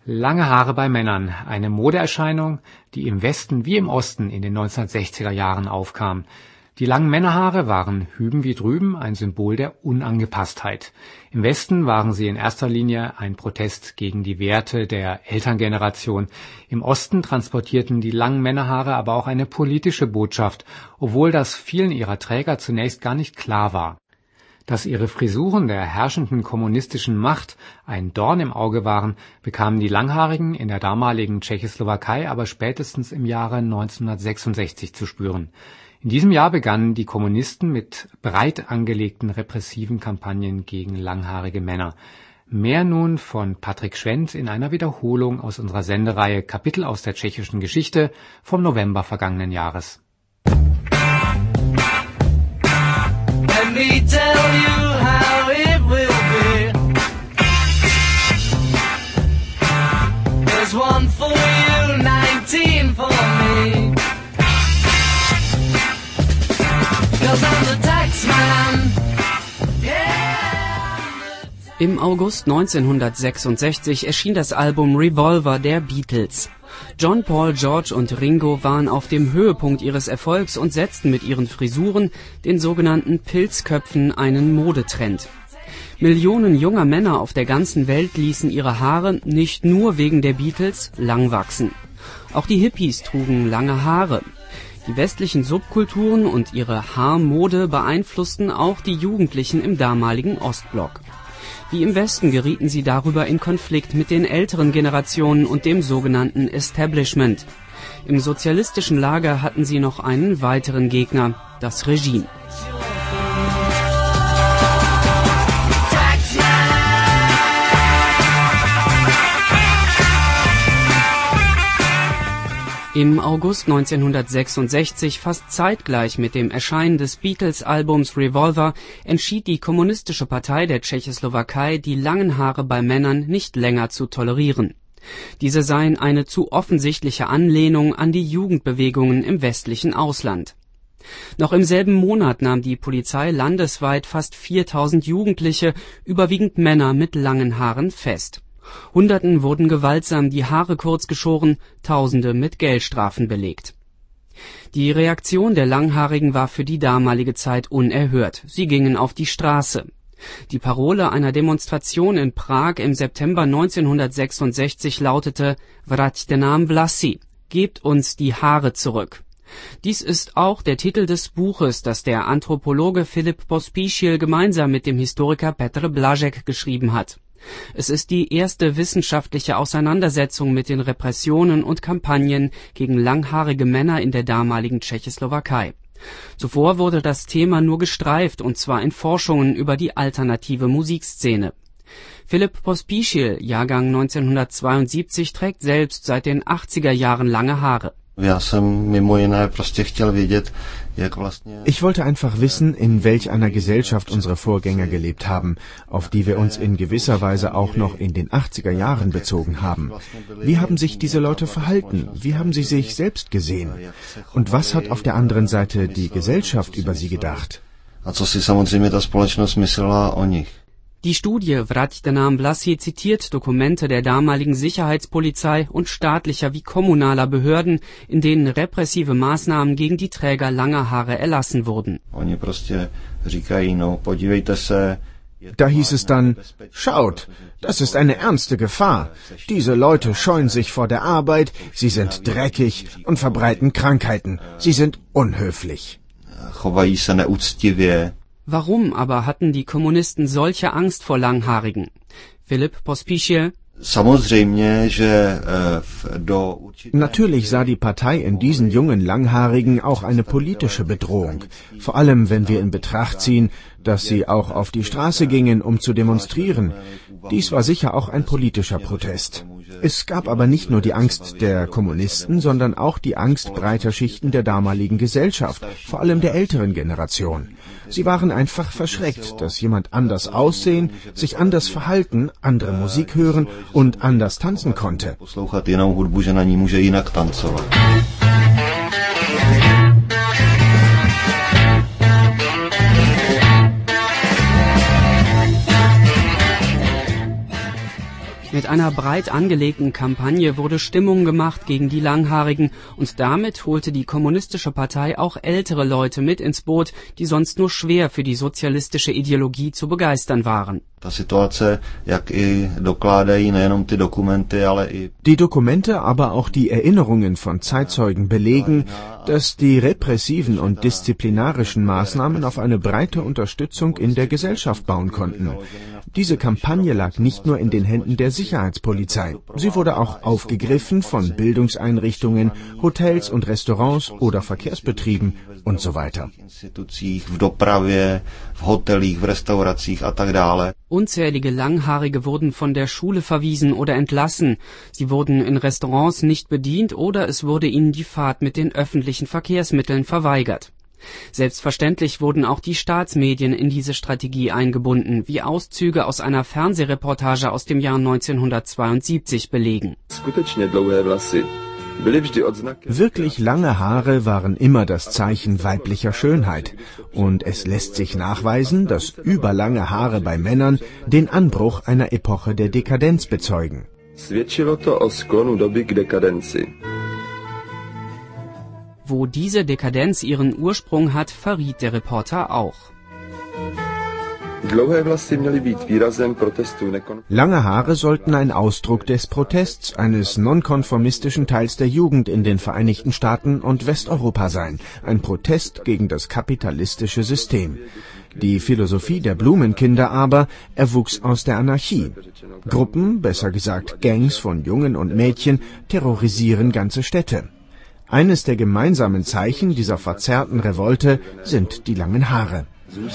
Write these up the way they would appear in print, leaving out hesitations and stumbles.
Lange Haare bei Männern, eine Modeerscheinung, die im Westen wie im Osten in den 1960er Jahren aufkam. Die langen Männerhaare waren hüben wie drüben ein Symbol der Unangepasstheit. Im Westen waren sie in erster Linie ein Protest gegen die Werte der Elterngeneration. Im Osten transportierten die langen Männerhaare aber auch eine politische Botschaft, obwohl das vielen ihrer Träger zunächst gar nicht klar war. Dass ihre Frisuren der herrschenden kommunistischen Macht ein Dorn im Auge waren, bekamen die Langhaarigen in der damaligen Tschechoslowakei aber spätestens im Jahre 1966 zu spüren. In diesem Jahr begannen die Kommunisten mit breit angelegten repressiven Kampagnen gegen langhaarige Männer. Mehr nun von Patrick Schwendt in einer Wiederholung aus unserer Sendereihe Kapitel aus der tschechischen Geschichte vom November vergangenen Jahres. Let me tell you how it will be. There's one for you, 19 for me. 'Cause I'm the taxman. Im August 1966 erschien das Album Revolver der Beatles. John, Paul, George und Ringo waren auf dem Höhepunkt ihres Erfolgs und setzten mit ihren Frisuren, den sogenannten Pilzköpfen, einen Modetrend. Millionen junger Männer auf der ganzen Welt ließen ihre Haare nicht nur wegen der Beatles lang wachsen. Auch die Hippies trugen lange Haare. Die westlichen Subkulturen und ihre Haarmode beeinflussten auch die Jugendlichen im damaligen Ostblock. Wie im Westen gerieten sie darüber in Konflikt mit den älteren Generationen und dem sogenannten Establishment. Im sozialistischen Lager hatten sie noch einen weiteren Gegner, das Regime. Im August 1966, fast zeitgleich mit dem Erscheinen des Beatles-Albums Revolver, entschied die Kommunistische Partei der Tschechoslowakei, die langen Haare bei Männern nicht länger zu tolerieren. Diese seien eine zu offensichtliche Anlehnung an die Jugendbewegungen im westlichen Ausland. Noch im selben Monat nahm die Polizei landesweit fast 4000 Jugendliche, überwiegend Männer mit langen Haaren, fest. Hunderten wurden gewaltsam die Haare kurz geschoren, Tausende mit Geldstrafen belegt. Die Reaktion der Langhaarigen war für die damalige Zeit unerhört. Sie gingen auf die Straße. Die Parole einer Demonstration in Prag im September 1966 lautete Vraťte nám vlasy, gebt uns die Haare zurück. Dies ist auch der Titel des Buches, das der Anthropologe Filip Pospíšil gemeinsam mit dem Historiker Petr Blažek geschrieben hat. Es ist die erste wissenschaftliche Auseinandersetzung mit den Repressionen und Kampagnen gegen langhaarige Männer in der damaligen Tschechoslowakei. Zuvor wurde das Thema nur gestreift, und zwar in Forschungen über die alternative Musikszene. Filip Pospíšil, Jahrgang 1972, trägt selbst seit den 80er Jahren lange Haare. Ich wollte einfach wissen, in welch einer Gesellschaft unsere Vorgänger gelebt haben, auf die wir uns in gewisser Weise auch noch in den 80er Jahren bezogen haben. Wie haben sich diese Leute verhalten? Wie haben sie sich selbst gesehen? Und was hat auf der anderen Seite die Gesellschaft über sie gedacht? Die Studie Vraťte nám vlasy zitiert Dokumente der damaligen Sicherheitspolizei und staatlicher wie kommunaler Behörden, in denen repressive Maßnahmen gegen die Träger langer Haare erlassen wurden. Da hieß es dann, schaut, das ist eine ernste Gefahr. Diese Leute scheuen sich vor der Arbeit, sie sind dreckig und verbreiten Krankheiten. Sie sind unhöflich. Warum aber hatten die Kommunisten solche Angst vor Langhaarigen? Filip Pospíšil: Natürlich sah die Partei in diesen jungen Langhaarigen auch eine politische Bedrohung, vor allem wenn wir in Betracht ziehen, dass sie auch auf die Straße gingen, um zu demonstrieren. Dies war sicher auch ein politischer Protest. Es gab aber nicht nur die Angst der Kommunisten, sondern auch die Angst breiter Schichten der damaligen Gesellschaft, vor allem der älteren Generation. Sie waren einfach verschreckt, dass jemand anders aussehen, sich anders verhalten, andere Musik hören und anders tanzen konnte. Mit einer breit angelegten Kampagne wurde Stimmung gemacht gegen die Langhaarigen und damit holte die Kommunistische Partei auch ältere Leute mit ins Boot, die sonst nur schwer für die sozialistische Ideologie zu begeistern waren. Die Dokumente, aber auch die Erinnerungen von Zeitzeugen belegen, dass die repressiven und disziplinarischen Maßnahmen auf eine breite Unterstützung in der Gesellschaft bauen konnten. Diese Kampagne lag nicht nur in den Händen der Sicherheitspolizei. Sie wurde auch aufgegriffen von Bildungseinrichtungen, Hotels und Restaurants oder Verkehrsbetrieben und so weiter. Unzählige Langhaarige wurden von der Schule verwiesen oder entlassen. Sie wurden in Restaurants nicht bedient oder es wurde ihnen die Fahrt mit den öffentlichen Verkehrsmitteln verweigert. Selbstverständlich wurden auch die Staatsmedien in diese Strategie eingebunden, wie Auszüge aus einer Fernsehreportage aus dem Jahr 1972 belegen. Wirklich lange Haare waren immer das Zeichen weiblicher Schönheit. Und es lässt sich nachweisen, dass überlange Haare bei Männern den Anbruch einer Epoche der Dekadenz bezeugen. Wo diese Dekadenz ihren Ursprung hat, verriet der Reporter auch. Lange Haare sollten ein Ausdruck des Protests eines nonkonformistischen Teils der Jugend in den Vereinigten Staaten und Westeuropa sein, ein Protest gegen das kapitalistische System. Die Philosophie der Blumenkinder aber erwuchs aus der Anarchie. Gruppen, besser gesagt Gangs von Jungen und Mädchen, terrorisieren ganze Städte. Eines der gemeinsamen Zeichen dieser verzerrten Revolte sind die langen Haare.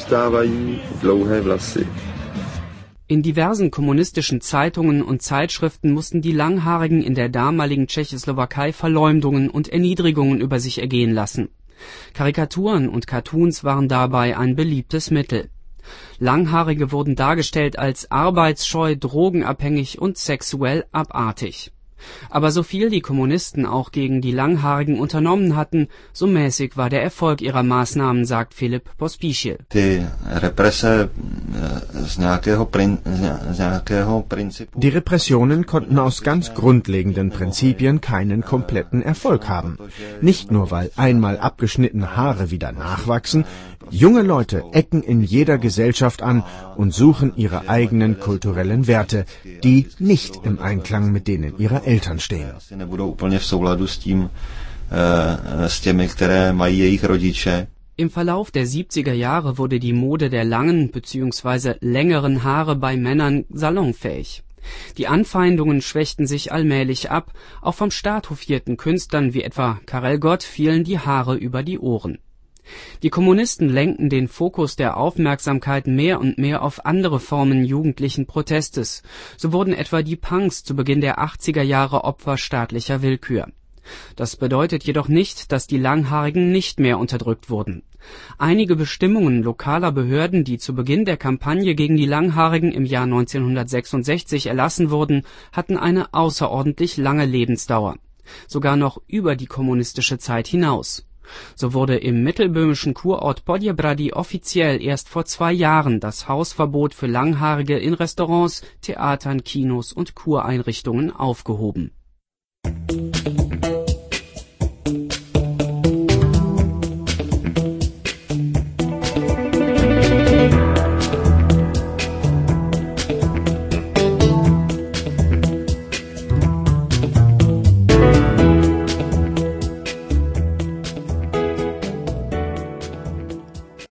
In diversen kommunistischen Zeitungen und Zeitschriften mussten die Langhaarigen in der damaligen Tschechoslowakei Verleumdungen und Erniedrigungen über sich ergehen lassen. Karikaturen und Cartoons waren dabei ein beliebtes Mittel. Langhaarige wurden dargestellt als arbeitsscheu, drogenabhängig und sexuell abartig. Aber so viel die Kommunisten auch gegen die Langhaarigen unternommen hatten, so mäßig war der Erfolg ihrer Maßnahmen, sagt Filip Pospíšil. Die Repressionen konnten aus ganz grundlegenden Prinzipien keinen kompletten Erfolg haben. Nicht nur, weil einmal abgeschnittene Haare wieder nachwachsen, junge Leute ecken in jeder Gesellschaft an und suchen ihre eigenen kulturellen Werte, die nicht im Einklang mit denen ihrer Eltern stehen. Im Verlauf der 70er Jahre wurde die Mode der langen bzw. längeren Haare bei Männern salonfähig. Die Anfeindungen schwächten sich allmählich ab, auch vom Staat hofierten Künstlern wie etwa Karel Gott fielen die Haare über die Ohren. Die Kommunisten lenkten den Fokus der Aufmerksamkeit mehr und mehr auf andere Formen jugendlichen Protestes. So wurden etwa die Punks zu Beginn der 80er Jahre Opfer staatlicher Willkür. Das bedeutet jedoch nicht, dass die Langhaarigen nicht mehr unterdrückt wurden. Einige Bestimmungen lokaler Behörden, die zu Beginn der Kampagne gegen die Langhaarigen im Jahr 1966 erlassen wurden, hatten eine außerordentlich lange Lebensdauer, sogar noch über die kommunistische Zeit hinaus. So wurde im mittelböhmischen Kurort Podjebrady offiziell erst vor 2 Jahren das Hausverbot für Langhaarige in Restaurants, Theatern, Kinos und Kureinrichtungen aufgehoben.